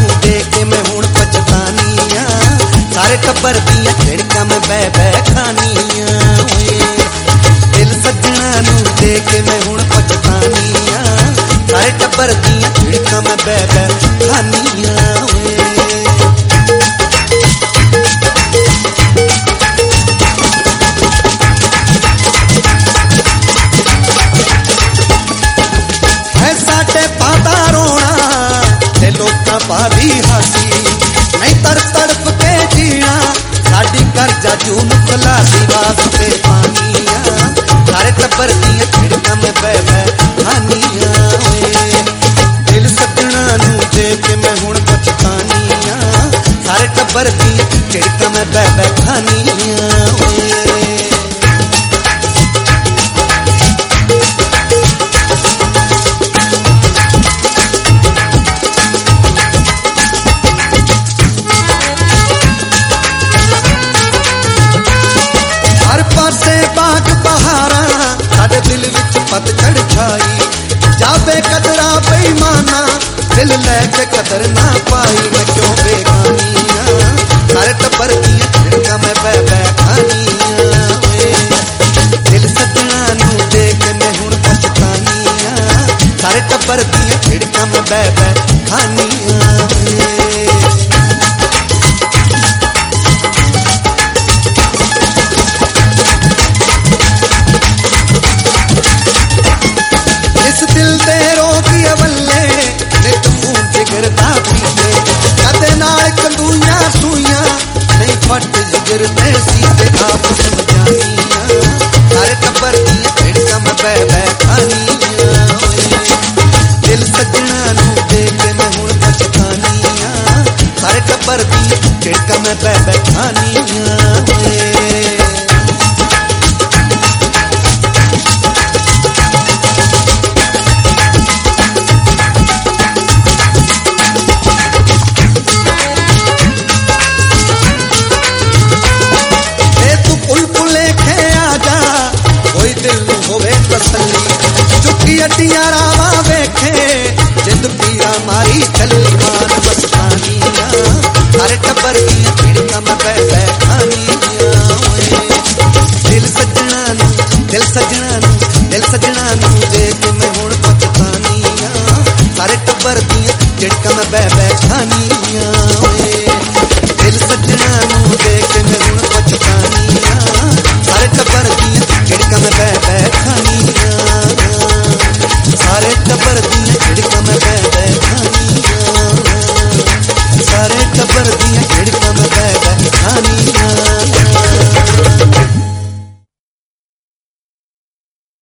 दे के मैं हुण पछतानिया, सारे टब्बर दियां झिड़कां मैं बह बह खानिया। दिल सजना नू दे के मैं हुण पछतानिया, सारे टब्बर दियां झिड़कां मैं बह बह खानिया। पादी हासी नहीं तड़प के जीना, साडी कर्जा जून खलासी वास्ते पानिया, सारे टब्बर दियां झिड़कां मैं बह बह खानिया। दिल सजना नू दे के मैं हुण पछतानिया, सारे टब्बर दियां झिड़कां मैं बह बह खानिया। बाग बहारा साडे दिल विच पतझड़ छाई, जावे कदरा बेईमाना दिल लैके कदर ना पाई। मैं क्यों बेगानिया, सारे टब्बर दियां झिड़कां मैं बह बह खानिया। दिल सजना नू दे के मैं हुण पछतानिया, सारे टब्बर दियां झिड़कां मैं बह बह खानिया। दिल दे रोगी अवल्ले नित खून जिगरदा पीते, कदे नाल कंदूइयां सूइयां नहीं फट जिगर दे सीते। आप समझानिया, सारे टब्बर दियां झिड़कां मैं बह बह खानिया। दिल सजना नू दे के मैं हुण पछतानिया, सारे टब्बर दियां झिड़कां मैं बह बह खानिया। अड्डियां रावां वेखे जिंद पीरा मारी चली मान बसतानिया, सारे टब्बर दियां झिड़कां मैं बह बह खानिया। दिल सजना नू दिल सजना नू दे के मैं हुण पछतानिया, सारे टब्बर दियां झिड़कां मैं बह बह खानिया।